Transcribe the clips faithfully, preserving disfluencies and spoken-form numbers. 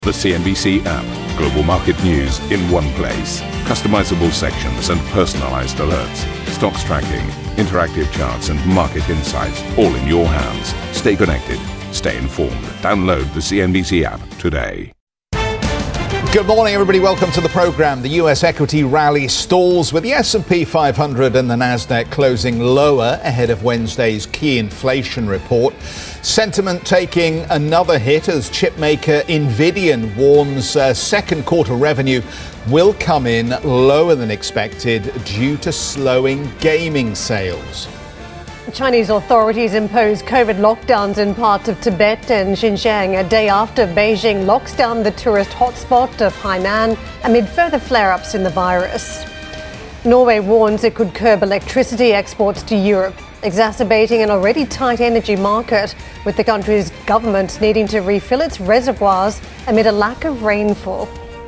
The C N B C app. Global market news in one place. Customizable sections and personalized alerts. Stocks tracking, interactive charts and market insights all in your hands. Stay connected. Stay informed. Download the C N B C app today. Good morning, everybody. Welcome to the program. The U S equity rally stalls with the S and P five hundred and the Nasdaq closing lower ahead of Wednesday's key inflation report. Sentiment taking another hit as chipmaker Nvidia warns uh, second quarter revenue will come in lower than expected due to slowing gaming sales. Chinese authorities imposed COVID lockdowns in parts of Tibet and Xinjiang a day after Beijing locks down the tourist hotspot of Hainan amid further flare-ups in the virus. Norway warns it could curb electricity exports to Europe, exacerbating an already tight energy market, with the country's government needing to refill its reservoirs amid a lack of rainfall.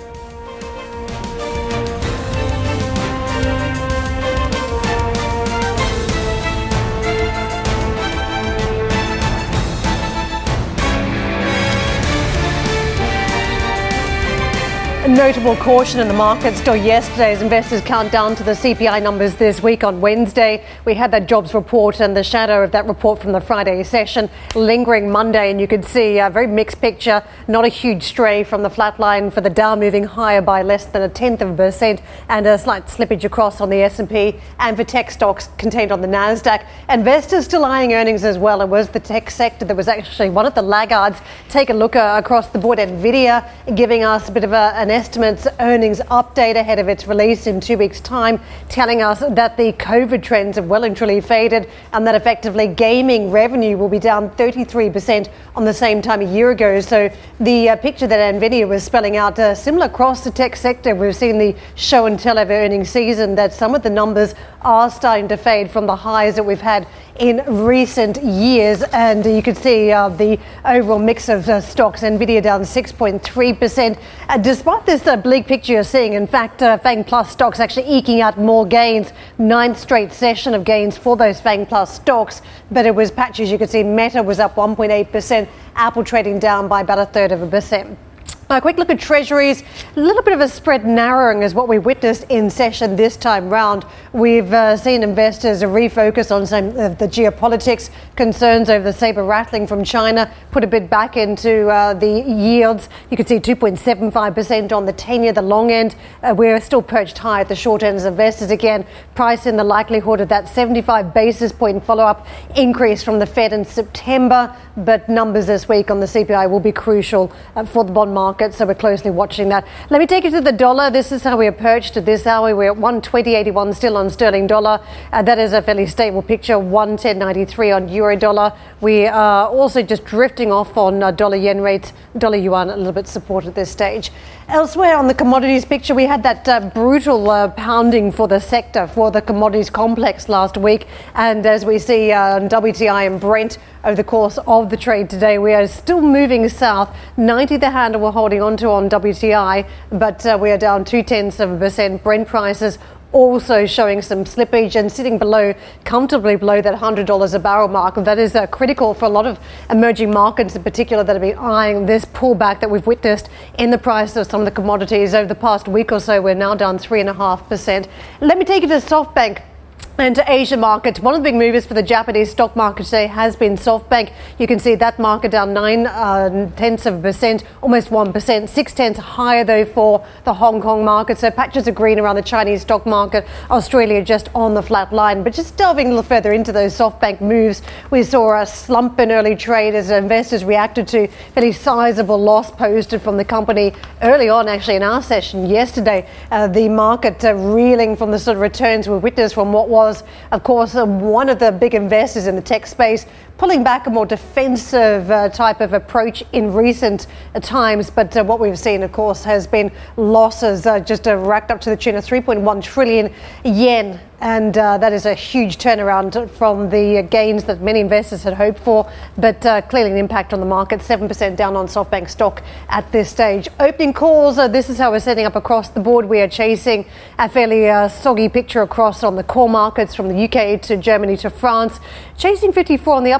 A notable caution in the market still yesterday as investors count down to the C P I numbers this week on Wednesday. We had that jobs report and the shadow of that report from the Friday session lingering Monday, and you could see a very mixed picture, not a huge stray from the flat line for the Dow moving higher by less than a tenth of a percent and a slight slippage across on the S and P and for tech stocks contained on the Nasdaq. Investors still eyeing earnings as well. It was the tech sector that was actually one of the laggards. Take a look uh, across the board. Nvidia giving us a bit of a, an estimates earnings update ahead of its release in two weeks' time, telling us that the COVID trends have well and truly faded and that effectively gaming revenue will be down thirty-three percent on the same time a year ago. So the uh, picture that Nvidia was spelling out uh, similar across the tech sector. We've seen the show and tell of earnings season that some of the numbers are starting to fade from the highs that we've had in recent years, and you can see uh, the overall mix of uh, stocks. Nvidia down six point three percent. Uh, despite this uh, bleak picture you're seeing, in fact, uh, FANG Plus stocks actually eking out more gains. Ninth straight session of gains for those FANG Plus stocks, but it was patchy. You can see Meta was up one point eight percent, Apple trading down by about a third of a percent. A quick look at treasuries. A little bit of a spread narrowing is what we witnessed in session this time round. We've uh, seen investors refocus on some of the geopolitics concerns over the saber rattling from China, put a bit back into uh, the yields. You can see two point seven five percent on the ten-year, the long end. Uh, we're still perched high at the short end as investors again price in the likelihood of that seventy-five basis point follow-up increase from the Fed in September. But numbers this week on the C P I will be crucial uh, for the bond market. So we're closely watching that. Let me take you to the dollar. This is how we are perched at this hour. We're at one twenty eighty-one still on sterling dollar. Uh, that is a fairly stable picture. one ten ninety-three on euro dollar. We are also just drifting off on uh, dollar yen rates. Dollar yuan a little bit support at this stage. Elsewhere on the commodities picture, we had that uh, brutal uh, pounding for the sector, for the commodities complex last week. And as we see uh, W T I and Brent over the course of the trade today, we are still moving south. ninety the handle we're holding onto on W T I, but uh, we are down two tenths of a percent. Brent prices also showing some slippage and sitting below, comfortably below that one hundred dollars a barrel mark. That is uh, critical for a lot of emerging markets in particular that have been eyeing this pullback that we've witnessed in the price of some of the commodities over the past week or so. We're now down three point five percent. Let me take you to SoftBank and to Asia markets. One of the big movers for the Japanese stock market today has been SoftBank. You can see that market down nine uh, tenths of a percent, almost one percent. Six tenths higher though for the Hong Kong market. So patches of green around the Chinese stock market. Australia just on the flat line. But just delving a little further into those SoftBank moves, we saw a slump in early trade as investors reacted to fairly sizable loss posted from the company early on, actually in our session yesterday. Uh, the market uh, reeling from the sort of returns we witnessed from what was was, of course, uh, one of the big investors in the tech space, pulling back a more defensive uh, type of approach in recent uh, times. But uh, what we've seen, of course, has been losses uh, just uh, racked up to the tune of three point one trillion yen. And uh, that is a huge turnaround from the gains that many investors had hoped for. But uh, clearly an impact on the market, seven percent down on SoftBank stock at this stage. Opening calls, uh, this is how we're setting up across the board. We are chasing a fairly uh, soggy picture across on the core markets from the U K to Germany to France. Chasing fifty-four on the upside.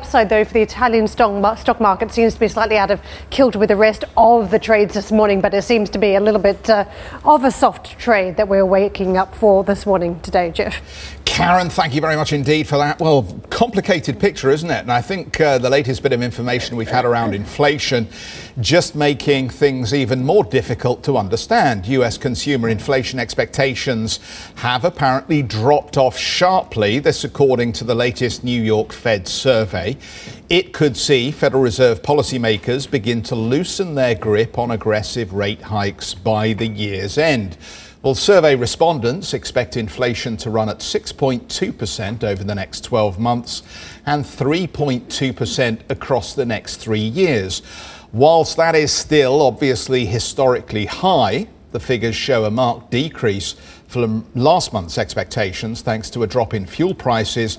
upside, though, for the Italian stock stock market seems to be slightly out of kilter with the rest of the trades this morning, but it seems to be a little bit uh, of a soft trade that we're waking up for this morning today, Jeff. Karen, thank you very much indeed for that. Well, complicated picture, isn't it? And I think uh, the latest bit of information we've had around inflation just making things even more difficult to understand. U S consumer inflation expectations have apparently dropped off sharply, this according to the latest New York Fed survey. It could see Federal Reserve policymakers begin to loosen their grip on aggressive rate hikes by the year's end. Well, survey respondents expect inflation to run at six point two percent over the next twelve months and three point two percent across the next three years. Whilst that is still obviously historically high, the figures show a marked decrease from last month's expectations thanks to a drop in fuel prices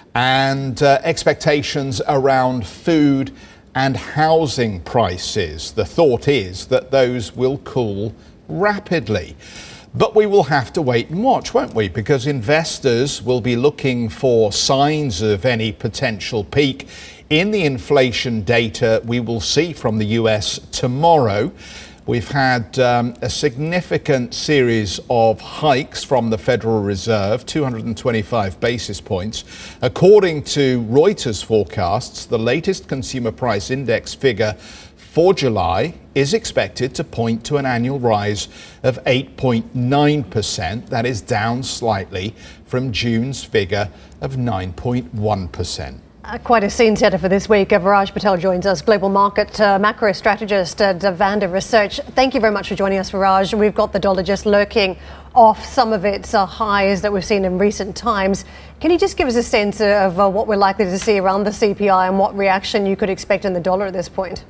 and uh, expectations around food and housing prices. The thought is that those will cool rapidly. But we will have to wait and watch, won't we? Because investors will be looking for signs of any potential peak in the inflation data we will see from the U S tomorrow. We've had um, a significant series of hikes from the Federal Reserve, two hundred twenty-five basis points. According to Reuters forecasts, the latest consumer price index figure for July is expected to point to an annual rise of eight point nine percent. That is down slightly from June's figure of nine point one percent. Uh, quite a scene setter for this week. Uh, Viraj Patel joins us, global market uh, macro strategist at Vanda Research. Thank you very much for joining us, Viraj. We've got the dollar just lurking off some of its uh, highs that we've seen in recent times. Can you just give us a sense of uh, what we're likely to see around the C P I and what reaction you could expect in the dollar at this point?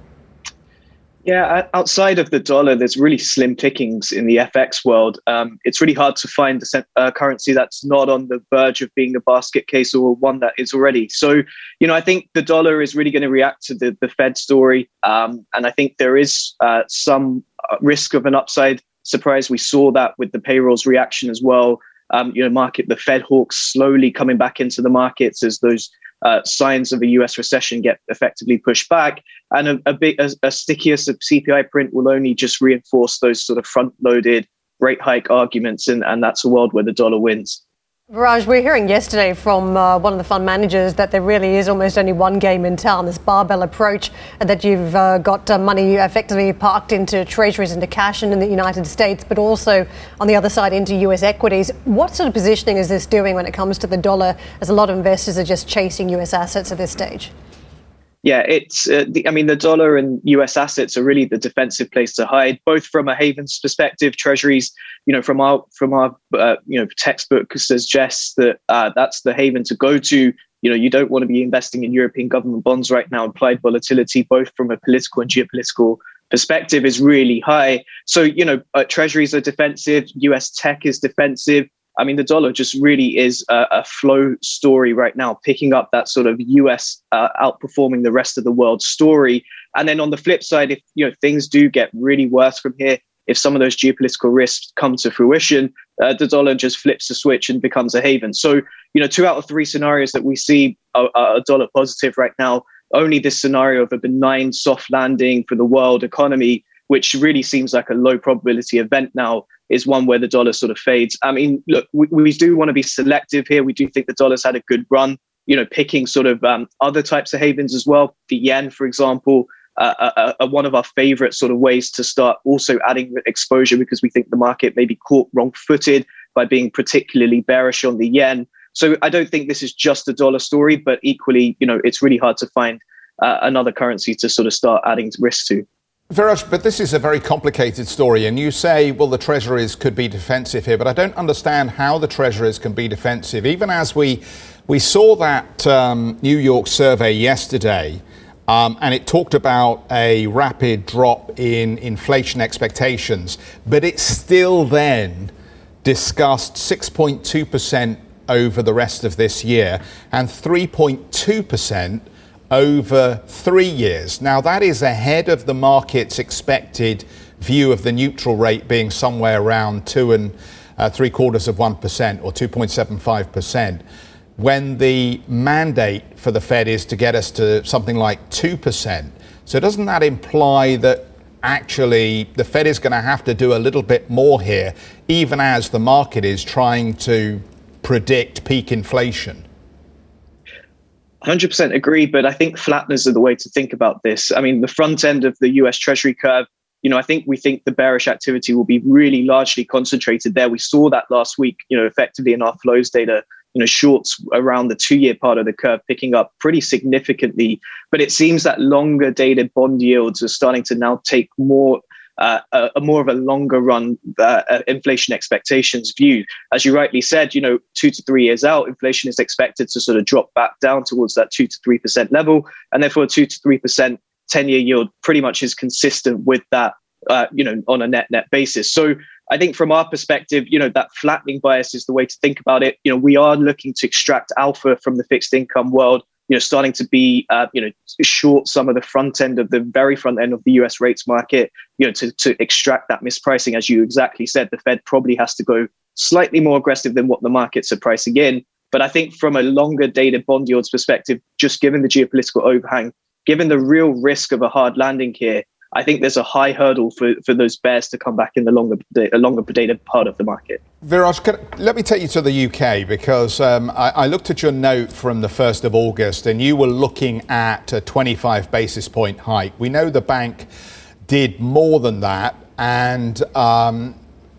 Yeah, outside of the dollar, there's really slim pickings in the F X world. Um, it's really hard to find a uh, currency that's not on the verge of being a basket case or one that is already. So, you know, I think the dollar is really going to react to the, the Fed story. Um, and I think there is uh, some risk of an upside surprise. We saw that with the payrolls reaction as well. Um, you know, market, the Fed hawks slowly coming back into the markets as those Uh, signs of a U S recession get effectively pushed back, and a, a big, a, a stickier C P I print will only just reinforce those sort of front-loaded rate hike arguments, and, and that's a world where the dollar wins. Viraj, we were hearing yesterday from uh, one of the fund managers that there really is almost only one game in town, this barbell approach, and that you've uh, got uh, money effectively parked into treasuries, into cash and in the United States, but also on the other side into U S equities. What sort of positioning is this doing when it comes to the dollar, as a lot of investors are just chasing U S assets at this stage? Yeah, it's. Uh, the, I mean, the dollar and U S assets are really the defensive place to hide, both from a havens perspective. Treasuries, you know, from our from our uh, you know textbook suggests that uh, that's the haven to go to. You know, you don't want to be investing in European government bonds right now. Implied volatility, both from a political and geopolitical perspective, is really high. So, you know, uh, treasuries are defensive. U S tech is defensive. I mean, the dollar just really is a, a flow story right now, picking up that sort of U S uh, outperforming the rest of the world story. And then on the flip side, if you know things do get really worse from here, if some of those geopolitical risks come to fruition, uh, the dollar just flips the switch and becomes a haven. So, you know, two out of three scenarios that we see are, are dollar positive right now. Only this scenario of a benign soft landing for the world economy, which really seems like a low probability event now, is one where the dollar sort of fades. I mean, look, we, we do want to be selective here. We do think the dollar's had a good run, you know, picking sort of um, other types of havens as well. The yen, for example, uh, uh, uh, one of our favorite sort of ways to start also adding exposure, because we think the market may be caught wrong-footed by being particularly bearish on the yen. So I don't think this is just a dollar story, but equally, you know, it's really hard to find uh, another currency to sort of start adding risk to. Viraj, but this is a very complicated story, and you say, well, the treasuries could be defensive here, but I don't understand how the treasuries can be defensive. Even as we we saw that um, New York survey yesterday, um, and it talked about a rapid drop in inflation expectations, but it still then discussed six point two percent over the rest of this year and three point two percent over three years. Now, that is ahead of the market's expected view of the neutral rate being somewhere around two and uh, three quarters of one percent or two point seven five percent. when the mandate for the Fed is to get us to something like two percent. So doesn't that imply that actually the Fed is going to have to do a little bit more here, even as the market is trying to predict peak inflation? one hundred percent agree, but I think flatteners are the way to think about this. I mean, the front end of the U S Treasury curve, you know, I think we think the bearish activity will be really largely concentrated there. We saw that last week, you know, effectively in our flows data, you know, shorts around the two-year part of the curve picking up pretty significantly. But it seems that longer dated bond yields are starting to now take more Uh, a, a more of a longer run uh, uh, inflation expectations view. As you rightly said, you know, two to three years out, inflation is expected to sort of drop back down towards that two to three percent level. And therefore, a two to three percent ten-year yield pretty much is consistent with that, uh, you know, on a net net basis. So I think from our perspective, you know, that flattening bias is the way to think about it. You know, we are looking to extract alpha from the fixed income world, you know, starting to be, uh, you know, short some of the front end of the very front end of the U S rates market, you know, to, to extract that mispricing. As you exactly said, the Fed probably has to go slightly more aggressive than what the markets are pricing in. But I think from a longer dated bond yields perspective, just given the geopolitical overhang, given the real risk of a hard landing here, I think there's a high hurdle for, for those bears to come back in the longer, the longer dated part of the market. Viraj, can, let me take you to the U K, because um, I, I looked at your note from the first of August and you were looking at a twenty-five basis point hike. We know the bank did more than that and um,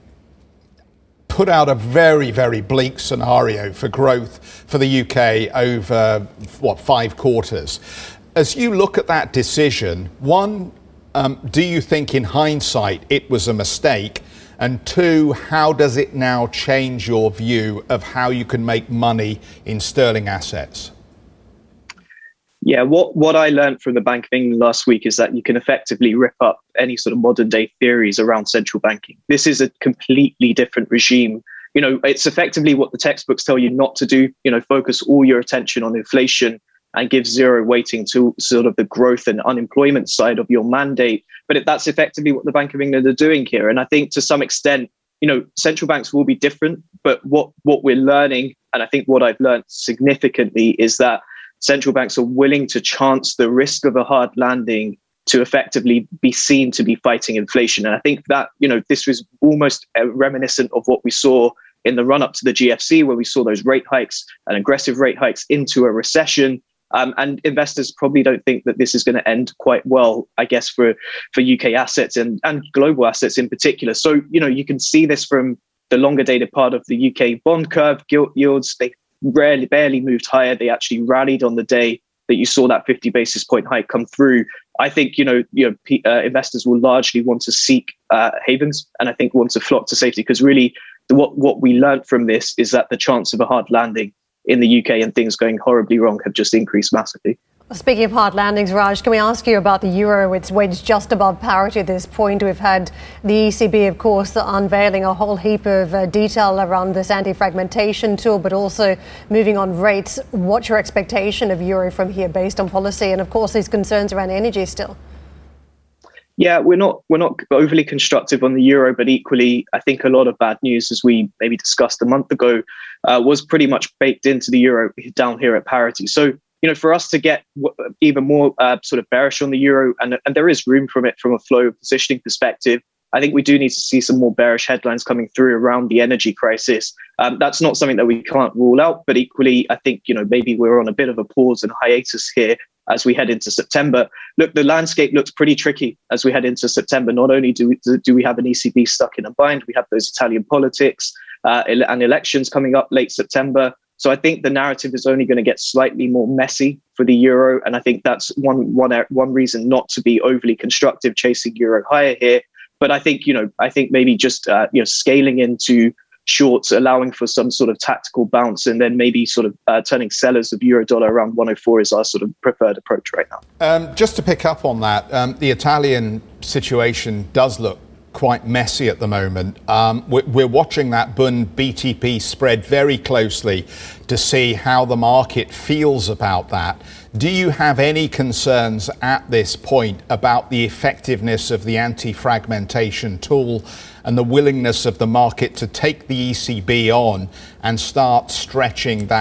put out a very, very bleak scenario for growth for the U K over, what, five quarters. As you look at that decision, one, Um, do you think in hindsight it was a mistake? And two, how does it now change your view of how you can make money in sterling assets? Yeah, what, what I learned from the Bank of England last week is that you can effectively rip up any sort of modern day theories around central banking. This is a completely different regime. You know, it's effectively what the textbooks tell you not to do. You know, focus all your attention on inflation and give zero weighting to sort of the growth and unemployment side of your mandate. But that's effectively what the Bank of England are doing here. And I think to some extent, you know, central banks will be different. But what, what we're learning, and I think what I've learned significantly, is that central banks are willing to chance the risk of a hard landing to effectively be seen to be fighting inflation. And I think that, you know, this was almost reminiscent of what we saw in the run up to the G F C, where we saw those rate hikes and aggressive rate hikes into a recession. Um, and investors probably don't think that this is going to end quite well, I guess, for, for U K assets and, and global assets in particular. So, you know, you can see this from the longer dated part of the U K bond curve. Gilt yields, they rarely, barely moved higher. They actually rallied on the day that you saw that fifty basis point hike come through. I think, you know, you know, uh, investors will largely want to seek uh, havens, and I think want to flock to safety, because really the, what, what we learned from this is that the chance of a hard landing in the U K and things going horribly wrong have just increased massively. Speaking of hard landings, Raj, can we ask you about the euro? It's wedged just above parity at this point. We've had the E C B, of course, unveiling a whole heap of uh, detail around this anti-fragmentation tool, but also moving on rates. What's your expectation of euro from here based on policy and, of course, these concerns around energy still? Yeah, we're not we're not overly constructive on the euro, but equally, I think a lot of bad news, as we maybe discussed a month ago, uh, was pretty much baked into the euro down here at parity. So, you know, for us to get w- even more uh, sort of bearish on the euro, and, and there is room from it from a flow positioning perspective, I think we do need to see some more bearish headlines coming through around the energy crisis. Um, that's not something that we can't rule out, but equally, I think, you know, maybe we're on a bit of a pause and hiatus here as we head into September. Look, the landscape looks pretty tricky as we head into September. Not only do we, do we have an E C B stuck in a bind, we have those Italian politics uh, and elections coming up late September. So I think the narrative is only going to get slightly more messy for the euro. And I think that's one, one, one reason not to be overly constructive chasing euro higher here. But I think, you know, I think maybe just, uh, you know, scaling into shorts, allowing for some sort of tactical bounce, and then maybe sort of uh, turning sellers of euro dollar around one oh four is our sort of preferred approach right now. Um, just to pick up on that, um, the Italian situation does look quite messy at the moment. Um, we're, we're watching that Bund B T P spread very closely to see how the market feels about that. Do you have any concerns at this point about the effectiveness of the anti-fragmentation tool and the willingness of the market to take the E C B on and start stretching that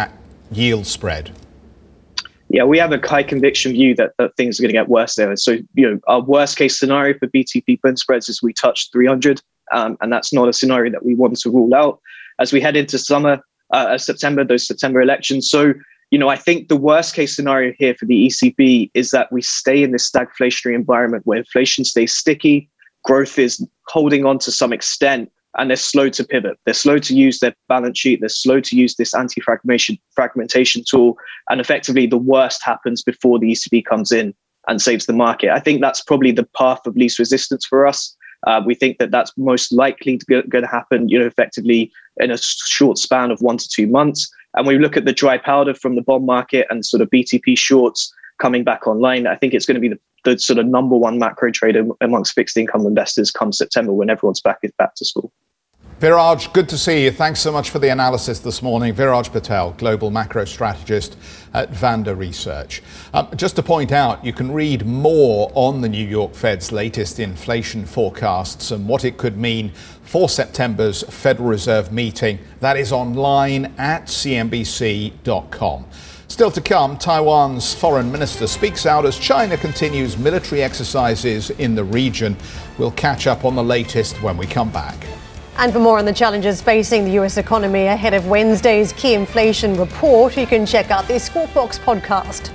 yield spread? Yeah, we have a high conviction view that, that things are going to get worse there. So, you know, our worst case scenario for B T P blend spreads is we touch three hundred, um, and that's not a scenario that we want to rule out as we head into summer, uh, September, those September elections. So, you know, I think the worst case scenario here for the E C B is that we stay in this stagflationary environment where inflation stays sticky, growth is holding on to some extent, and they're slow to pivot. They're slow to use their balance sheet. They're slow to use this anti-fragmentation fragmentation tool. And effectively, the worst happens before the E C B comes in and saves the market. I think that's probably the path of least resistance for us. Uh, we think that that's most likely to going to happen, you know, effectively in a short span of one to two months. And when we look at the dry powder from the bond market and sort of B T P shorts coming back online, I think it's going to be the, the sort of number one macro trader amongst fixed income investors come September when everyone's back back to school. Viraj, good to see you. Thanks so much for the analysis this morning. Viraj Patel, Global Macro Strategist at Vanda Research. Um, just to point out, you can read more on the New York Fed's latest inflation forecasts and what it could mean for September's Federal Reserve meeting. That is online at C N B C dot com. Still to come, Taiwan's foreign minister speaks out as China continues military exercises in the region. We'll catch up on the latest when we come back. And for more on the challenges facing the U S economy ahead of Wednesday's key inflation report, you can check out the Squawk Box podcast.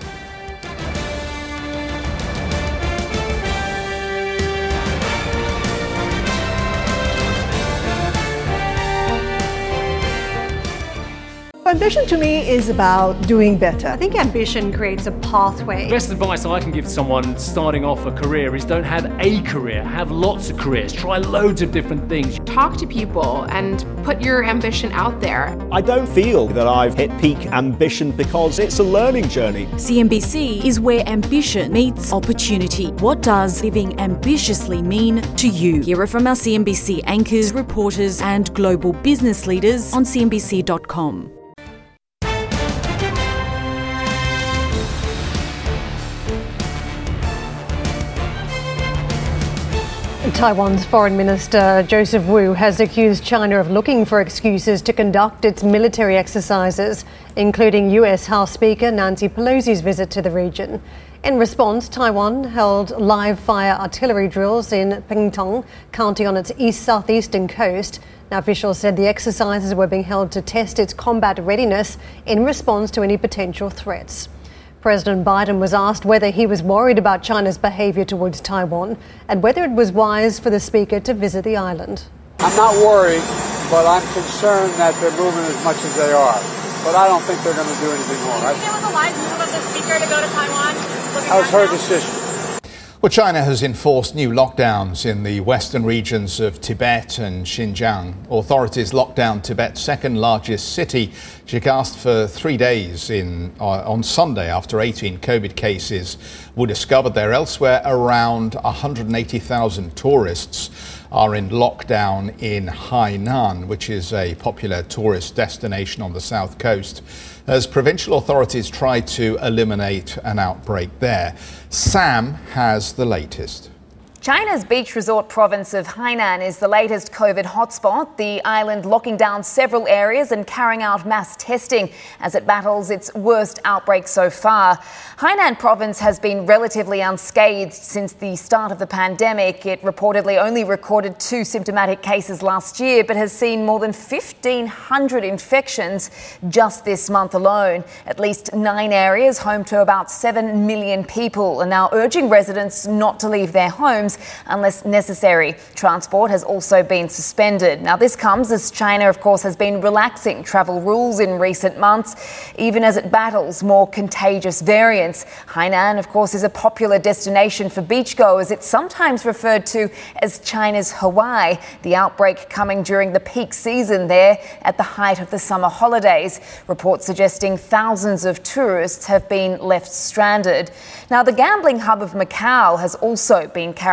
Ambition to me is about doing better. I think ambition creates a pathway. The best advice I can give someone starting off a career is don't have a career, have lots of careers, try loads of different things. Talk to people and put your ambition out there. I don't feel that I've hit peak ambition because it's a learning journey. C N B C is where ambition meets opportunity. What does living ambitiously mean to you? Hear it from our C N B C anchors, reporters and global business leaders on C N B C dot com. Taiwan's Foreign Minister Joseph Wu has accused China of looking for excuses to conduct its military exercises, including U S House Speaker Nancy Pelosi's visit to the region. In response, Taiwan held live-fire artillery drills in Pingtung County on its east-southeastern coast. Now, officials said the exercises were being held to test its combat readiness in response to any potential threats. President Biden was asked whether he was worried about China's behaviour towards Taiwan and whether it was wise for the speaker to visit the island. I'm not worried, but I'm concerned that they're moving as much as they are. But I don't think they're going to do anything more. Do you think it was a wise move of the speaker to go to Taiwan? That was her decision. Well, China has enforced new lockdowns in the western regions of Tibet and Xinjiang. Authorities locked down Tibet's second largest city, Jigast, for three days in, uh, on Sunday after eighteen COVID cases were discovered there. Elsewhere, around one hundred eighty thousand tourists are in lockdown in Hainan, which is a popular tourist destination on the south coast, as provincial authorities try to eliminate an outbreak there. Sam has the latest. China's beach resort province of Hainan is the latest COVID hotspot, the island locking down several areas and carrying out mass testing as it battles its worst outbreak so far. Hainan province has been relatively unscathed since the start of the pandemic. It reportedly only recorded two symptomatic cases last year, but has seen more than fifteen hundred infections just this month alone. At least nine areas, home to about seven million people, are now urging residents not to leave their homes unless necessary. Transport has also been suspended. Now, this comes as China, of course, has been relaxing travel rules in recent months, even as it battles more contagious variants. Hainan, of course, is a popular destination for beachgoers. It's sometimes referred to as China's Hawaii, the outbreak coming during the peak season there at the height of the summer holidays. Reports suggesting thousands of tourists have been left stranded. Now, the gambling hub of Macau has also been carrying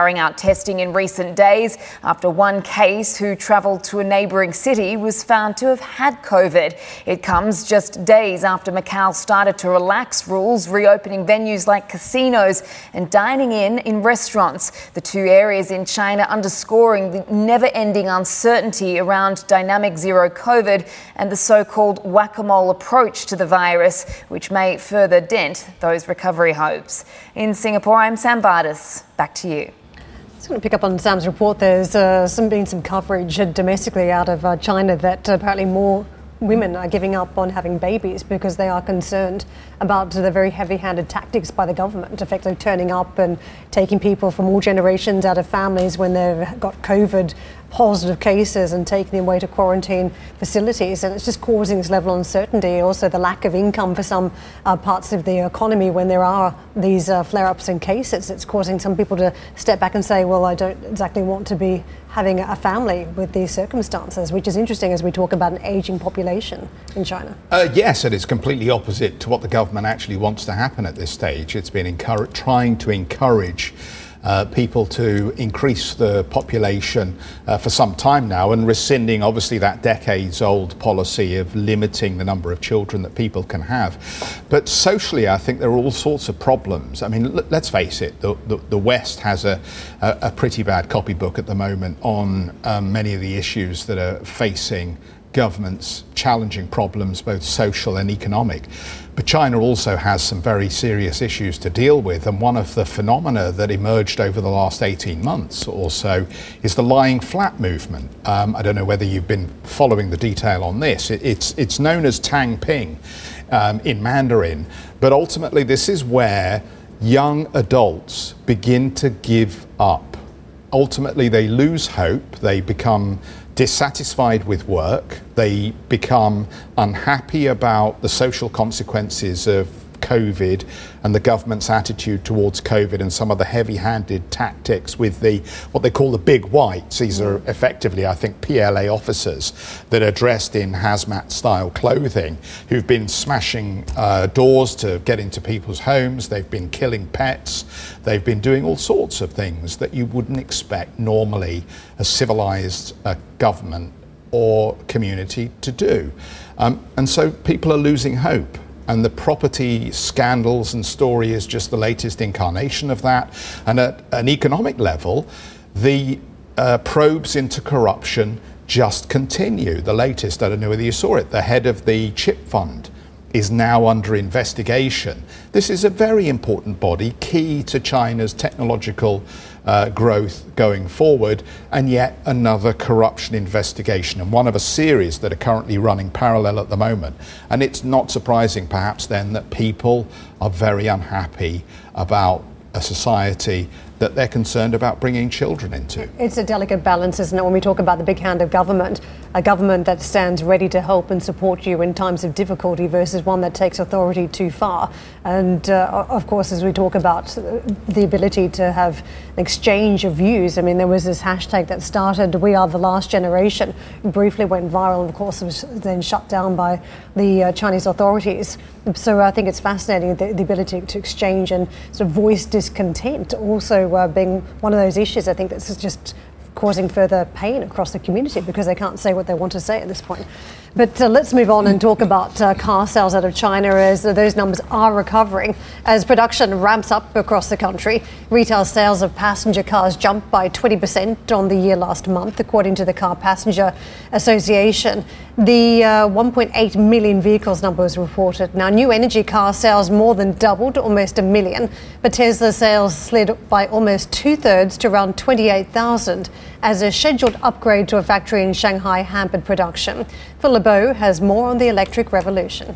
carrying out testing in recent days after one case who travelled to a neighbouring city was found to have had COVID. It comes just days after Macau started to relax rules, reopening venues like casinos and dining in in restaurants. The two areas in China underscoring the never-ending uncertainty around dynamic zero COVID and the so-called whack-a-mole approach to the virus, which may further dent those recovery hopes. In Singapore, I'm Sam Bardis. Back to you. I just want to pick up on Sam's report. There's uh, some, been some coverage domestically out of uh, China that apparently more women are giving up on having babies because they are concerned about the very heavy-handed tactics by the government, effectively turning up and taking people from all generations out of families when they've got COVID positive cases and taking them away to quarantine facilities. And it's just causing this level of uncertainty. Also, the lack of income for some uh, parts of the economy when there are these uh, flare-ups in cases. It's causing some people to step back and say, well, I don't exactly want to be having a family with these circumstances, which is interesting as we talk about an ageing population in China. Uh, yes, it is completely opposite to what the government actually wants to happen at this stage. It's been encourage, trying to encourage Uh, people to increase the population uh, for some time now, and rescinding obviously that decades old policy of limiting the number of children that people can have. But socially, I think there are all sorts of problems. I mean, l- let's face it, the, the, the West has a, a, a pretty bad copybook at the moment on um, many of the issues that are facing governments, challenging problems, both social and economic. But China also has some very serious issues to deal with, and one of the phenomena that emerged over the last eighteen months or so is the lying flat movement. Um, I don't know whether you've been following the detail on this. It, it's, it's known as Tang Ping um, in Mandarin, but ultimately this is where young adults begin to give up. Ultimately they lose hope, they become dissatisfied with work, they become unhappy about the social consequences of COVID and the government's attitude towards COVID and some of the heavy-handed tactics with the what they call the big whites. These are effectively, I think, P L A officers that are dressed in hazmat-style clothing who've been smashing uh, doors to get into people's homes. They've been killing pets. They've been doing all sorts of things that you wouldn't expect normally a civilized uh, government or community to do. Um, and so people are losing hope. And the property scandals and story is just the latest incarnation of that. And at an economic level, the uh, probes into corruption just continue. The latest, I don't know whether you saw it, the head of the chip fund is now under investigation. This is a very important body, key to China's technological uh, growth going forward, and yet another corruption investigation, and one of a series that are currently running parallel at the moment. And it's not surprising perhaps then that people are very unhappy about a society that they're concerned about bringing children into. It's a delicate balance, isn't it, when we talk about the big hand of government, a government that stands ready to help and support you in times of difficulty versus one that takes authority too far. And uh, of course, as we talk about the ability to have an exchange of views, I mean, there was this hashtag that started, "We are the last generation," briefly went viral, and of course was then shut down by the uh, Chinese authorities. So I think it's fascinating, the, the ability to exchange and sort of voice discontent also uh, being one of those issues, I think, that's just causing further pain across the community because they can't say what they want to say at this point. But uh, let's move on and talk about uh, car sales out of China, as uh, those numbers are recovering as production ramps up across the country. Retail sales of passenger cars jumped by twenty percent on the year last month, according to the Car Passenger Association. The uh, one point eight million vehicles number was reported. Now, new energy car sales more than doubled, almost a million, but Tesla sales slid by almost two-thirds to around twenty-eight thousand as a scheduled upgrade to a factory in Shanghai hampered production. Phil LeBeau has more on the electric revolution.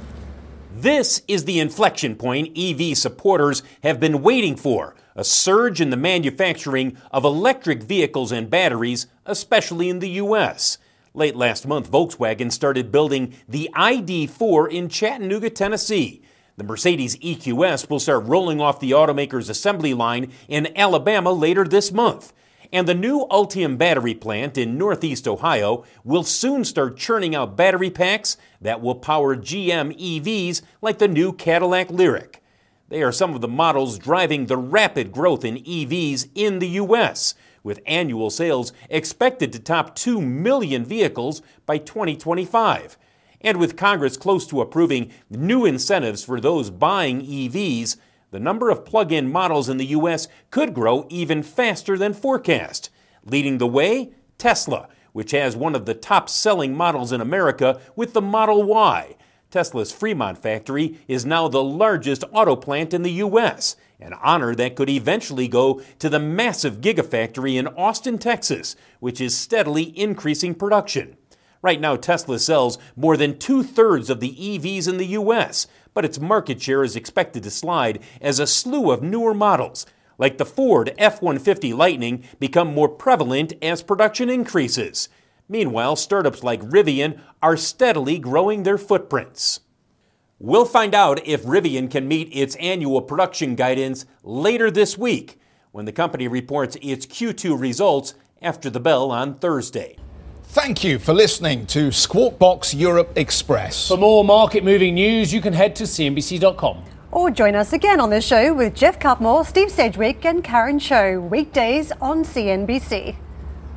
This is the inflection point E V supporters have been waiting for, a surge in the manufacturing of electric vehicles and batteries, especially in the U S. Late last month, Volkswagen started building the I D four in Chattanooga, Tennessee. The Mercedes E Q S will start rolling off the automaker's assembly line in Alabama later this month. And the new Ultium battery plant in Northeast Ohio will soon start churning out battery packs that will power G M E Vs like the new Cadillac Lyriq. They are some of the models driving the rapid growth in E Vs in the U S, with annual sales expected to top two million vehicles by twenty twenty-five. And with Congress close to approving new incentives for those buying E Vs, the number of plug-in models in the U S could grow even faster than forecast. Leading the way, Tesla, which has one of the top-selling models in America with the Model Y. Tesla's Fremont factory is now the largest auto plant in the U S, an honor that could eventually go to the massive Gigafactory in Austin, Texas, which is steadily increasing production. Right now, Tesla sells more than two-thirds of the E Vs in the U S, but its market share is expected to slide as a slew of newer models, like the Ford F one fifty Lightning, become more prevalent as production increases. Meanwhile, startups like Rivian are steadily growing their footprints. We'll find out if Rivian can meet its annual production guidance later this week, when the company reports its Q two results after the bell on Thursday. Thank you for listening to Squawk Box Europe Express. For more market-moving news, you can head to C N B C dot com. Or join us again on the show with Jeff Cutmore, Steve Sedgwick and Karen Cho, weekdays on C N B C.